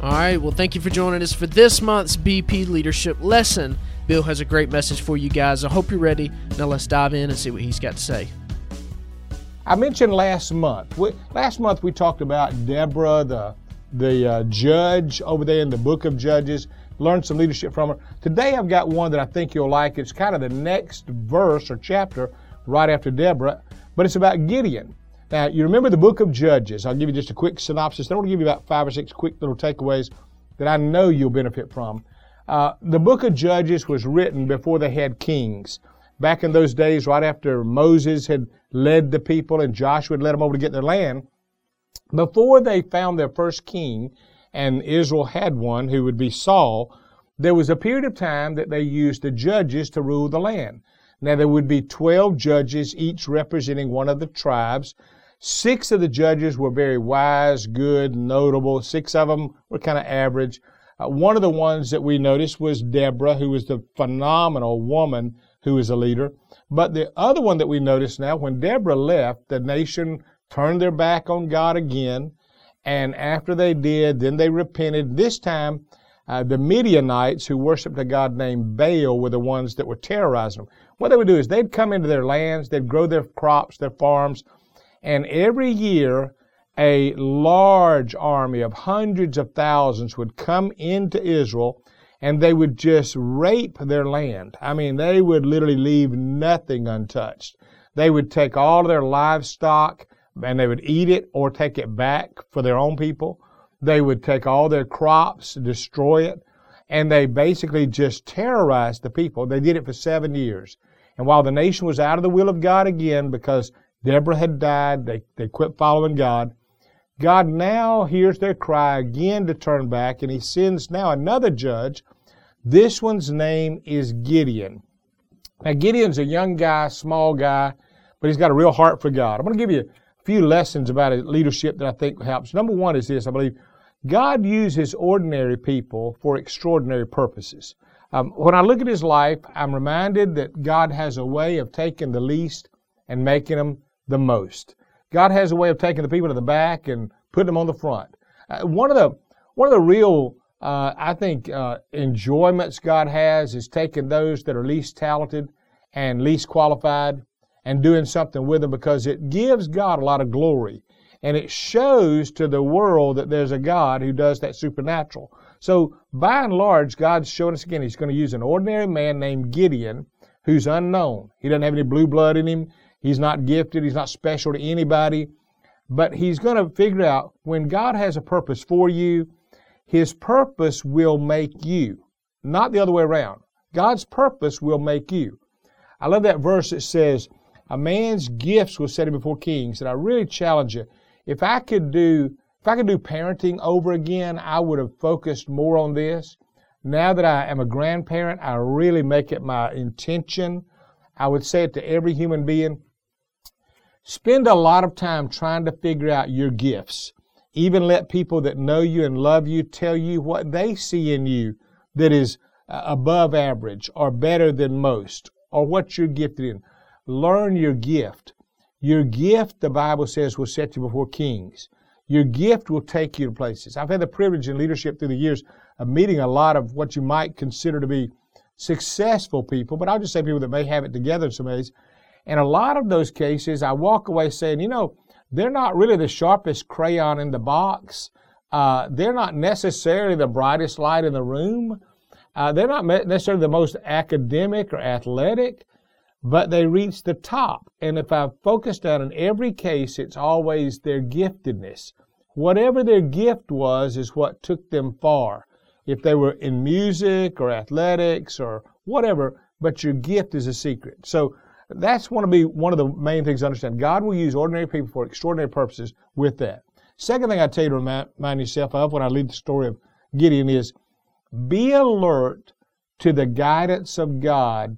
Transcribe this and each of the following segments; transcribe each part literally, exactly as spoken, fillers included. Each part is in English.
All right, well, thank you for joining us for this month's B P Leadership Lesson. Bill has a great message for you guys. I hope you're ready. Now let's dive in and see what he's got to say. I mentioned last month. We, last month we talked about Deborah, the the uh, judge over there in the book of Judges. Learned some leadership from her. Today I've got one that I think you'll like. It's kind of the next verse or chapter right after Deborah, but it's about Gideon. Now, you remember the book of Judges. I'll give you just a quick synopsis. Then I'll give you about five or six quick little takeaways that I know you'll benefit from. Uh, the book of Judges was written before they had kings. Back in those days, right after Moses had led the people and Joshua had led them over to get their land, before they found their first king, and Israel had one who would be Saul, there was a period of time that they used the judges to rule the land. Now, there would be twelve judges, each representing one of the tribes. Six of the judges were very wise, good, notable. Six of them were kind of average. Uh, one of the ones that we noticed was Deborah, who was the phenomenal woman who was a leader. But the other one that we noticed now, when Deborah left, the nation turned their back on God again. And after they did, then they repented. This time, uh, the Midianites, who worshiped a god named Baal, were the ones that were terrorizing them. What they would do is they'd come into their lands, they'd grow their crops, their farms, and every year a large army of hundreds of thousands would come into Israel, and they would just rape their land. I mean, they would literally leave nothing untouched. They would take all of their livestock, and they would eat it or take it back for their own people. They would take all their crops, destroy it, and they basically just terrorized the people. They did it for seven years. And while the nation was out of the will of God again because Deborah had died, they, they quit following God, God now hears their cry again to turn back, and he sends now another judge. This one's name is Gideon. Now, Gideon's a young guy, small guy, but he's got a real heart for God. I'm going to give you a few lessons about leadership that I think helps. Number one is this, I believe, God uses ordinary people for extraordinary purposes. Um, when I look at his life, I'm reminded that God has a way of taking the least and making them the most. God has a way of taking the people to the back and putting them on the front. Uh, one of the one of the real, uh, I think, uh, enjoyments God has is taking those that are least talented and least qualified and doing something with them, because it gives God a lot of glory. And it shows to the world that there's a God who does that supernatural. So, by and large, God's showing us again, he's going to use an ordinary man named Gideon who's unknown. He doesn't have any blue blood in him. He's not gifted. He's not special to anybody. But he's going to figure out when God has a purpose for you, his purpose will make you, not the other way around. God's purpose will make you. I love that verse that says, a man's gifts will set him before kings. And I really challenge you, if I could do, if I could do parenting over again, I would have focused more on this. Now that I am a grandparent, I really make it my intention. I would say it to every human being. Spend a lot of time trying to figure out your gifts. Even let people that know you and love you tell you what they see in you that is above average or better than most, or what you're gifted in. Learn your gift. Your gift, the Bible says, will set you before kings. Your gift will take you to places. I've had the privilege in leadership through the years of meeting a lot of what you might consider to be successful people, but I'll just say people that may have it together in some ways. In a lot of those cases, I walk away saying, you know, they're not really the sharpest crayon in the box. Uh, they're not necessarily the brightest light in the room. Uh, they're not necessarily the most academic or athletic, but they reach the top. And if I've focused on in every case, it's always their giftedness. Whatever their gift was is what took them far. If they were in music or athletics or whatever, but your gift is a secret. So that's one to be one of the main things to understand. God will use ordinary people for extraordinary purposes with that. Second thing I tell you to remind, remind yourself of when I lead the story of Gideon is be alert to the guidance of God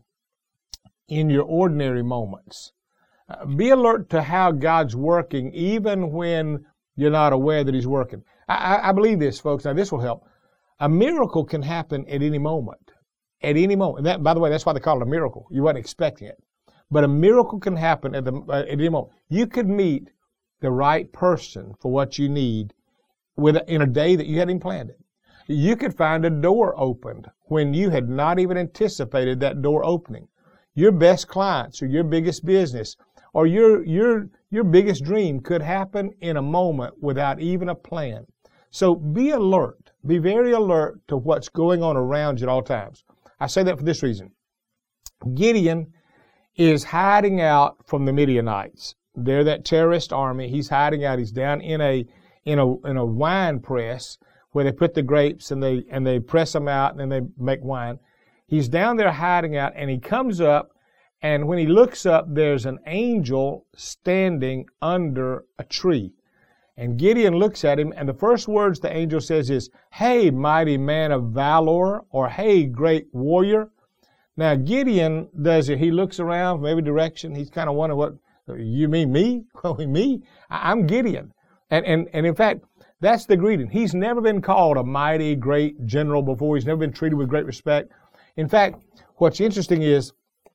in your ordinary moments. Uh, be alert to how God's working even when you're not aware that he's working. I, I, I believe this, folks. Now, this will help. A miracle can happen at any moment. At any moment. And that, by the way, that's why they call it a miracle. You weren't expecting it. But a miracle can happen at, the, uh, at any moment. You could meet the right person for what you need with, in a day that you hadn't even planned it. You could find a door opened when you had not even anticipated that door opening. Your best clients or your biggest business or your, your, your biggest dream could happen in a moment without even a plan. So be alert. Be very alert to what's going on around you at all times. I say that for this reason. Gideon is hiding out from the Midianites. They're that terrorist army. He's hiding out. He's down in a in a in a wine press where they put the grapes and they and they press them out and then they make wine. He's down there hiding out, and he comes up, and when he looks up, there's an angel standing under a tree. And Gideon looks at him, and the first words the angel says is, "Hey, mighty man of valor," or "Hey, great warrior." Now, Gideon does it. He looks around from every direction. He's kind of wondering, what, you mean me? me? I'm Gideon. And, and, and in fact, that's the greeting. He's never been called a mighty, great general before. He's never been treated with great respect. In fact, what's interesting is,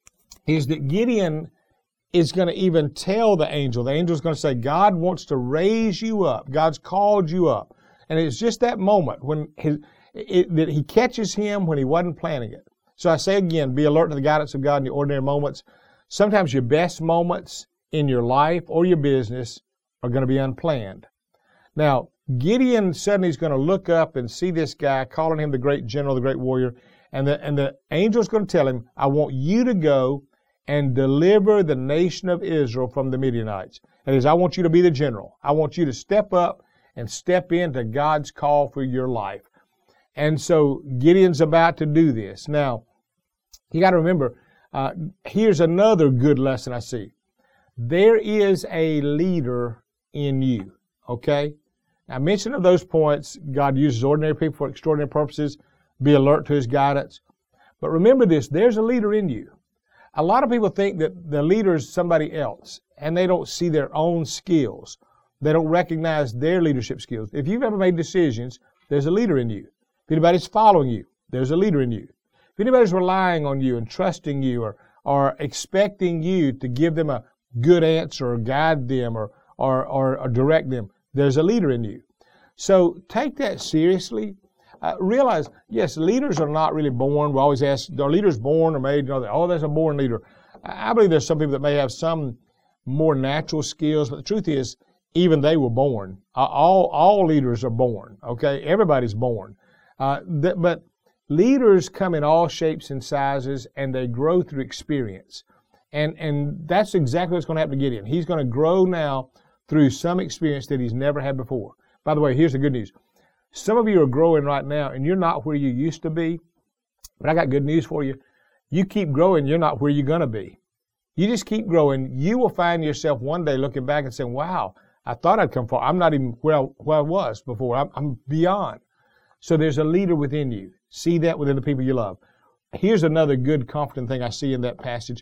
is that Gideon is going to even tell the angel. The angel's going to say, God wants to raise you up. God's called you up. And it's just that moment when his, it, that he catches him when he wasn't planning it. So I say again, be alert to the guidance of God in your ordinary moments. Sometimes your best moments in your life or your business are going to be unplanned. Now, Gideon suddenly is going to look up and see this guy calling him the great general, the great warrior. And the, and the angel is going to tell him, I want you to go and deliver the nation of Israel from the Midianites. That is, I want you to be the general. I want you to step up and step into God's call for your life. And so Gideon's about to do this. Now, you got to remember, uh, here's another good lesson I see. There is a leader in you, okay? I mentioned of those points, God uses ordinary people for extraordinary purposes. Be alert to His guidance. But remember this, there's a leader in you. A lot of people think that the leader is somebody else, and they don't see their own skills. They don't recognize their leadership skills. If you've ever made decisions, there's a leader in you. If anybody's following you, there's a leader in you. If anybody's relying on you and trusting you or, or expecting you to give them a good answer or guide them or, or, or, or direct them, there's a leader in you. So take that seriously. Uh, realize, yes, leaders are not really born. We always ask, are leaders born or made? You know, oh, there's a born leader. I believe there's some people that may have some more natural skills, but the truth is, even they were born. Uh, all, all leaders are born, okay? Everybody's born. Uh, th- but leaders come in all shapes and sizes, and they grow through experience. And, and that's exactly what's going to happen to Gideon. He's going to grow now through some experience that he's never had before. By the way, here's the good news. Some of you are growing right now, and you're not where you used to be. But I got good news for you. You keep growing, you're not where you're going to be. You just keep growing. You will find yourself one day looking back and saying, wow, I thought I'd come far. I'm not even where I, where I was before. I'm, I'm beyond. So there's a leader within you. See that within the people you love. Here's another good, comforting thing I see in that passage.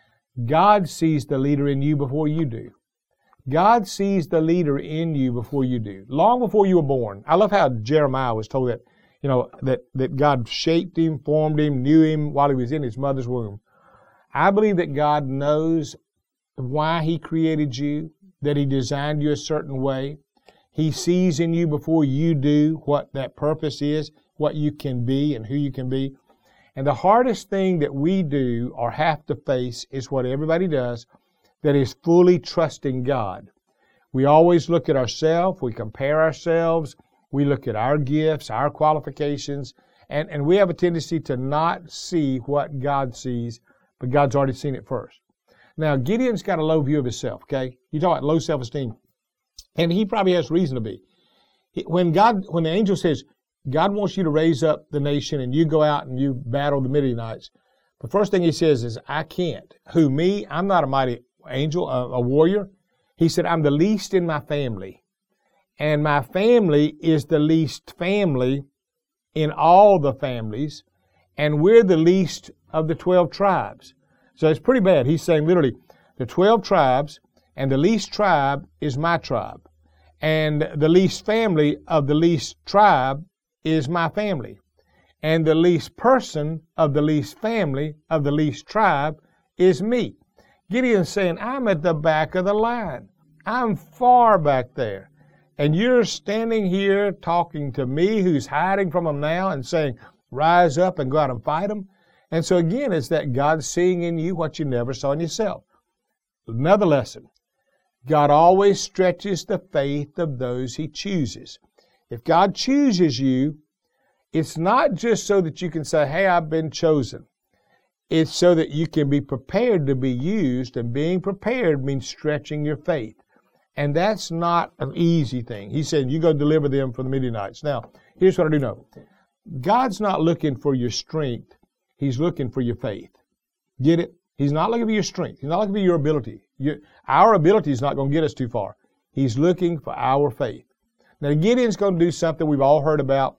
God sees the leader in you before you do. God sees the leader in you before you do. Long before you were born. I love how Jeremiah was told that, you know, that, that God shaped him, formed him, knew him while he was in his mother's womb. I believe that God knows why He created you, that He designed you a certain way. He sees in you before you do what that purpose is, what you can be and who you can be. And the hardest thing that we do or have to face is what everybody does, that is fully trusting God. We always look at ourselves, we compare ourselves, we look at our gifts, our qualifications, and, and we have a tendency to not see what God sees, but God's already seen it first. Now, Gideon's got a low view of himself, okay? You talk about low self-esteem. And he probably has reason to be. When God, when the angel says, God wants you to raise up the nation and you go out and you battle the Midianites, the first thing he says is, I can't. Who, me? I'm not a mighty angel, a, a warrior. He said, I'm the least in my family. And my family is the least family in all the families. And we're the least of the twelve tribes. So it's pretty bad. He's saying literally, the twelve tribes, and the least tribe is my tribe. And the least family of the least tribe is my family. And the least person of the least family of the least tribe is me. Gideon's saying, I'm at the back of the line. I'm far back there. And you're standing here talking to me who's hiding from them now and saying, rise up and go out and fight them. And so again, it's that God seeing in you what you never saw in yourself. Another lesson. God always stretches the faith of those He chooses. If God chooses you, it's not just so that you can say, hey, I've been chosen. It's so that you can be prepared to be used, and being prepared means stretching your faith. And that's not an easy thing. He said, you go deliver them from the Midianites. Now, here's what I do know. God's not looking for your strength. He's looking for your faith. Get it? He's not looking for your strength. He's not looking for your ability. Your, our ability is not going to get us too far. He's looking for our faith. Now, Gideon's going to do something we've all heard about.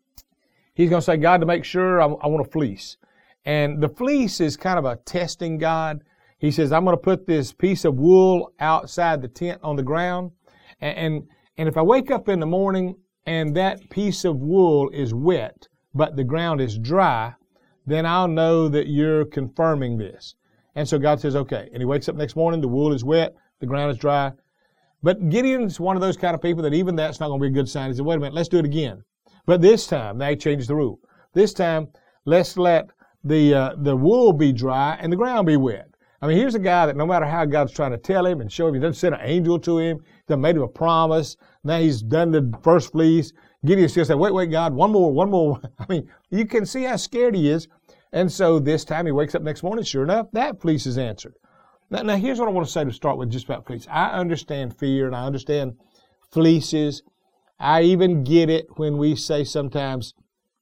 He's going to say, God, to make sure I, I want to fleece. And the fleece is kind of a testing God. He says, I'm going to put this piece of wool outside the tent on the ground. And, and, and if I wake up in the morning and that piece of wool is wet, but the ground is dry, then I'll know that you're confirming this. And so God says, okay. And he wakes up next morning, the wool is wet, the ground is dry. But Gideon's one of those kind of people that even that's not going to be a good sign. He said, wait a minute, let's do it again. But this time, now he changes the rule. This time, let's let the uh, the wool be dry and the ground be wet. I mean, here's a guy that no matter how God's trying to tell him and show him, he doesn't send an angel to him, he made him a promise. Now he's done the first fleece. Gideon still said, wait, wait, God, one more, one more. I mean, you can see how scared he is. And so this time he wakes up next morning, sure enough, that fleece is answered. Now, now here's what I want to say to start with just about fleece. I understand fear and I understand fleeces. I even get it when we say sometimes,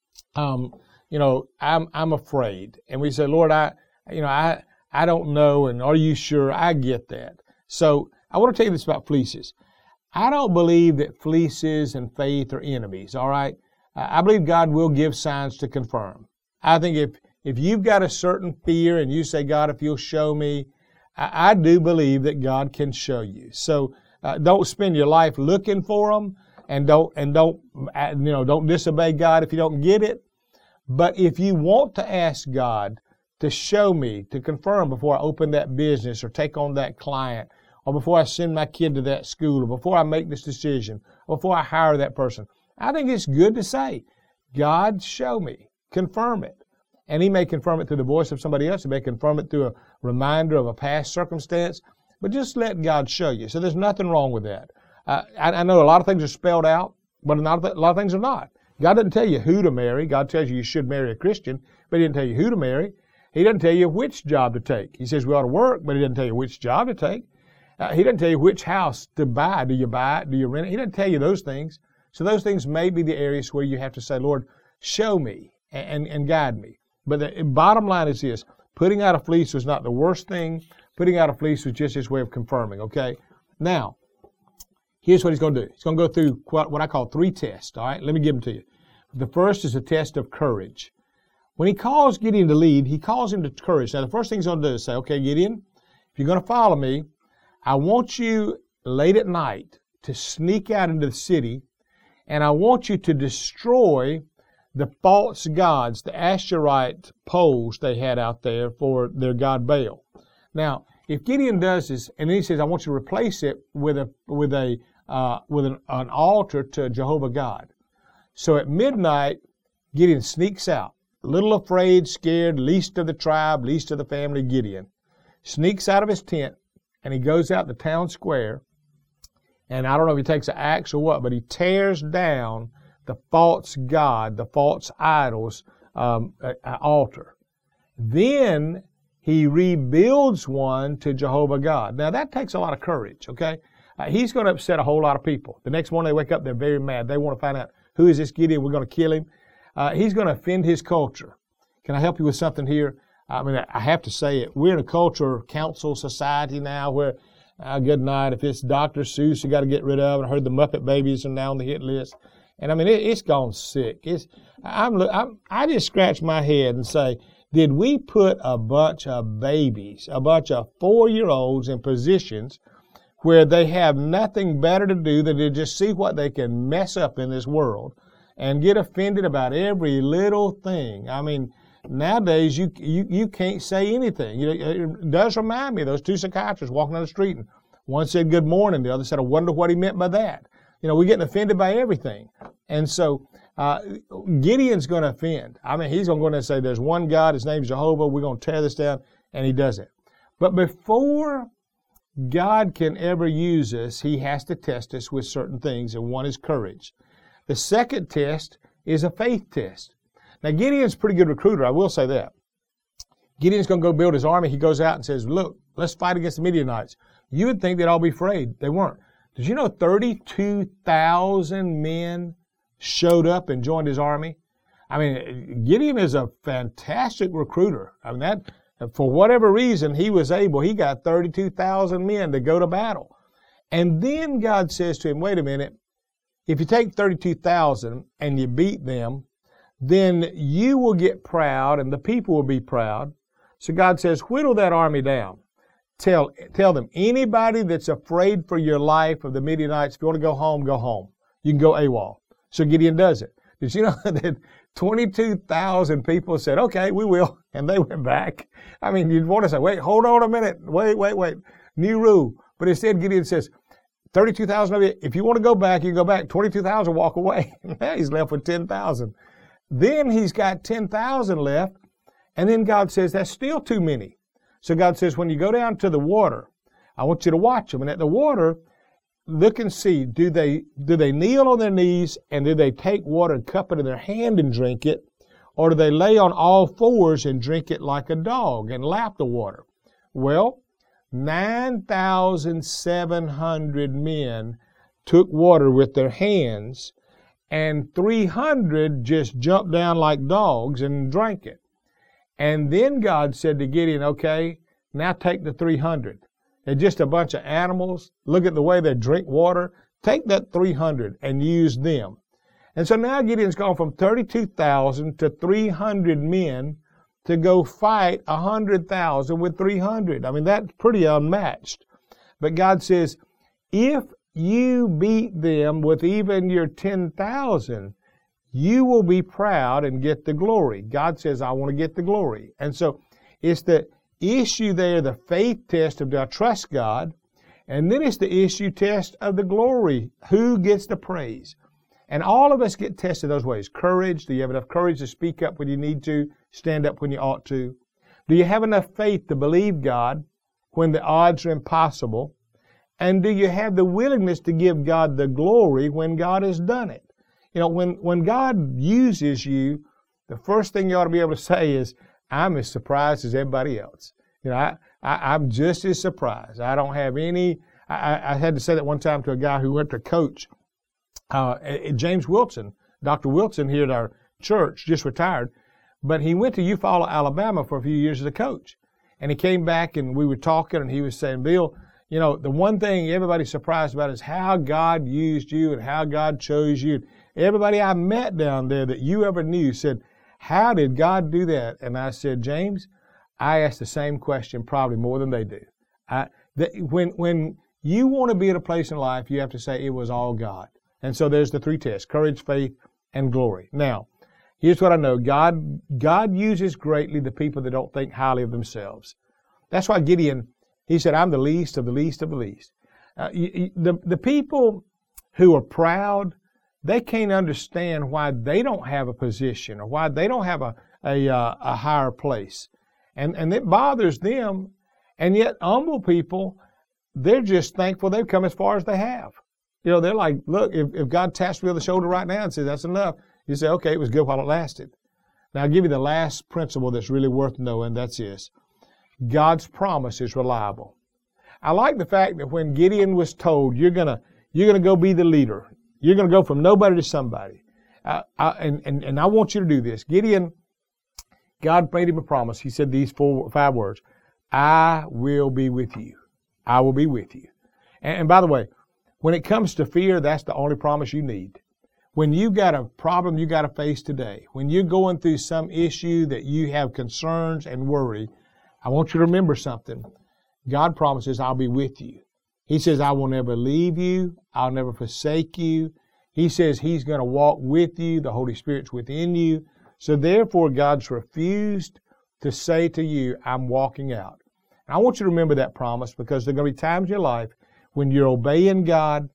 um, you know, I'm I'm afraid. And we say, Lord, I, you know, I I don't know, and are you sure? I get that. So I want to tell you this about fleeces. I don't believe that fleeces and faith are enemies, all right? I believe God will give signs to confirm. I think if, if you've got a certain fear and you say, God, if you'll show me, I, I do believe that God can show you. So uh, don't spend your life looking for them, and don't, and don't, you know, don't disobey God if you don't get it. But if you want to ask God to show me, to confirm before I open that business or take on that client, or before I send my kid to that school, or before I make this decision, or before I hire that person, I think it's good to say, God, show me, confirm it. And He may confirm it through the voice of somebody else. He may confirm it through a reminder of a past circumstance. But just let God show you. So there's nothing wrong with that. Uh, I, I know a lot of things are spelled out, but a lot, of, a lot of things are not. God doesn't tell you who to marry. God tells you you should marry a Christian, but He didn't tell you who to marry. He doesn't tell you which job to take. He says we ought to work, but He doesn't tell you which job to take. Uh, he doesn't tell you which house to buy. Do you buy it? Do you rent it? He doesn't tell you those things. So those things may be the areas where you have to say, Lord, show me and, and, and guide me. But the bottom line is this. Putting out a fleece was not the worst thing. Putting out a fleece was just His way of confirming, okay? Now, here's what He's going to do. He's going to go through what I call three tests, all right? Let me give them to you. The first is a test of courage. When He calls Gideon to lead, He calls him to courage. Now, the first thing He's going to do is say, okay, Gideon, if you're going to follow me, I want you late at night to sneak out into the city, and I want you to destroy the false gods, the Asherite poles they had out there for their god Baal. Now, if Gideon does this, and then he says, I want you to replace it with a with a uh, with an, an altar to Jehovah God. So at midnight, Gideon sneaks out, a little afraid, scared, least of the tribe, least of the family, Gideon, sneaks out of his tent, and he goes out the town square, and I don't know if he takes an axe or what, but he tears down the false god, the false idols um, uh, altar. Then he rebuilds one to Jehovah God. Now that takes a lot of courage, okay? Uh, he's going to upset a whole lot of people. The next morning they wake up, they're very mad. They want to find out, who is this Gideon? We're going to kill him. Uh, he's going to offend his culture. Can I help you with something here? I mean, I have to say it. We're in a culture council society now where, uh, good night, if it's Doctor Seuss you got to get rid of, and I heard the Muppet Babies are now on the hit list. And I mean, it, it's gone sick. It's, I'm, I'm, I just scratch my head and say, did we put a bunch of babies, a bunch of four-year-olds in positions where they have nothing better to do than to just see what they can mess up in this world and get offended about every little thing? I mean, nowadays you you, you can't say anything. You know, it does remind me of those two psychiatrists walking down the street, and one said good morning, the other said, I wonder what he meant by that. You know, we're getting offended by everything. And so uh, Gideon's going to offend. I mean, he's going to go in and say, there's one God, his name's Jehovah, we're going to tear this down, and he does it. But before God can ever use us, he has to test us with certain things, and one is courage. The second test is a faith test. Now, Gideon's a pretty good recruiter, I will say that. Gideon's going to go build his army. He goes out and says, look, let's fight against the Midianites. You would think they'd all be afraid. They weren't. Did you know thirty-two thousand men showed up and joined his army? I mean, Gideon is a fantastic recruiter. I mean, that, for whatever reason, he was able, he got thirty-two thousand men to go to battle. And then God says to him, wait a minute, if you take thirty-two thousand and you beat them, then you will get proud and the people will be proud. So God says, whittle that army down. Tell, tell them, anybody that's afraid for your life of the Midianites, if you want to go home, go home. You can go AWOL. So Gideon does it. Did you know that twenty-two thousand people said, okay, we will, and they went back? I mean, you'd want to say, wait, hold on a minute. Wait, wait, wait. New rule. But instead, Gideon says, thirty-two thousand of you, if you want to go back, you can go back. twenty-two thousand walk away. Now he's left with ten thousand. Then he's got ten thousand left, and then God says, that's still too many. So God says, when you go down to the water, I want you to watch them. And at the water, look and see, do they do they kneel on their knees and do they take water and cup it in their hand and drink it? Or do they lay on all fours and drink it like a dog and lap the water? Well, nine thousand seven hundred men took water with their hands, and three hundred just jumped down like dogs and drank it. And then God said to Gideon, okay, now take the three hundred. They're just a bunch of animals. Look at the way they drink water. Take that three hundred and use them. And so now Gideon's gone from thirty-two thousand to three hundred men to go fight one hundred thousand with three hundred. I mean, that's pretty unmatched. But God says, if you beat them with even your ten thousand, you will be proud and get the glory. God says, I want to get the glory. And so it's the issue there, the faith test of do I trust God? And then it's the issue test of the glory. Who gets the praise? And all of us get tested those ways. Courage. Do you have enough courage to speak up when you need to? Stand up when you ought to? Do you have enough faith to believe God when the odds are impossible? And do you have the willingness to give God the glory when God has done it? You know, when, when God uses you, the first thing you ought to be able to say is, I'm as surprised as everybody else. You know, I, I, I'm just as surprised. I don't have any, I, I had to say that one time to a guy who went to coach, uh, James Wilson, Doctor Wilson here at our church, just retired, but he went to Eufaula, Alabama for a few years as a coach. And he came back and we were talking and he was saying, Bill, you know, the one thing everybody's surprised about is how God used you and how God chose you. Everybody I met down there that you ever knew said, how did God do that? And I said, James, I ask the same question probably more than they do. I, that when, when you want to be at a place in life, you have to say it was all God. And so there's the three tests, courage, faith, and glory. Now, here's what I know. God, God uses greatly the people that don't think highly of themselves. That's why Gideon, he said, I'm the least of the least of the least. Uh, you, you, the, the people who are proud, they can't understand why they don't have a position or why they don't have a, a, uh, a higher place. And, and it bothers them. And yet humble people, they're just thankful they've come as far as they have. You know, they're like, look, if, if God taps me on the shoulder right now and says, that's enough, you say, okay, it was good while it lasted. Now I'll give you the last principle that's really worth knowing. That's this. God's promise is reliable. I like the fact that when Gideon was told, you're going to, you're going to go be the leader. You're going to go from nobody to somebody. Uh, I, and, and, and I want you to do this. Gideon, God made him a promise. He said these four, five words. I will be with you. I will be with you. And, and by the way, when it comes to fear, that's the only promise you need. When you've got a problem you got to face today, when you're going through some issue that you have concerns and worry, I want you to remember something. God promises, I'll be with you. He says, I will never leave you. I'll never forsake you. He says He's going to walk with you. The Holy Spirit's within you. So therefore, God's refused to say to you, I'm walking out. And I want you to remember that promise because there are going to be times in your life when you're obeying God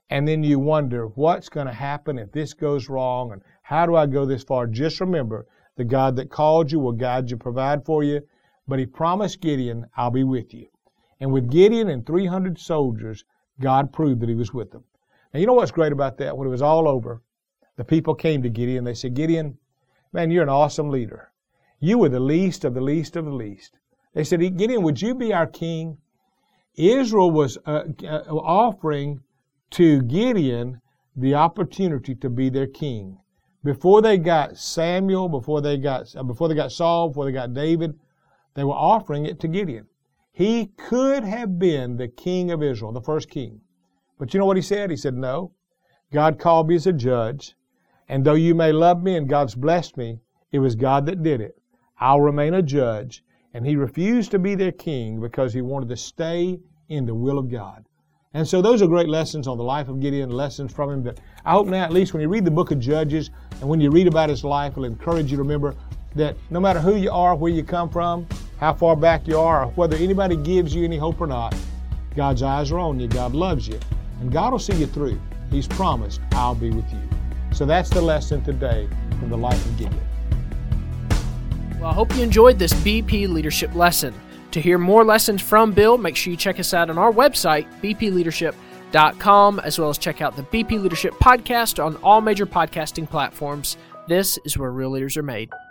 and then you wonder what's going to happen if this goes wrong and how do I go this far? Just remember, the God that called you will guide you, provide for you. But he promised Gideon, I'll be with you. And with Gideon and three hundred soldiers, God proved that he was with them. Now, you know what's great about that? When it was all over, the people came to Gideon. They said, Gideon, man, you're an awesome leader. You were the least of the least of the least. They said, Gideon, would you be our king? Israel was uh, uh, offering to Gideon the opportunity to be their king. Before they got Samuel, before they got uh, before they got Saul, before they got David, they were offering it to Gideon. He could have been the king of Israel, the first king. But you know what he said? He said, no. God called me as a judge, and though you may love me and God's blessed me, it was God that did it. I'll remain a judge. And he refused to be their king because he wanted to stay in the will of God. And so those are great lessons on the life of Gideon, lessons from him that I hope now, at least when you read the book of Judges and when you read about his life, it'll encourage you to remember that no matter who you are, where you come from, how far back you are, or whether anybody gives you any hope or not, God's eyes are on you. God loves you. And God will see you through. He's promised, I'll be with you. So that's the lesson today from the life of Gideon. Well, I hope you enjoyed this B P Leadership lesson. To hear more lessons from Bill, make sure you check us out on our website, b p leadership dot com, as well as check out the B P Leadership Podcast on all major podcasting platforms. This is where real leaders are made.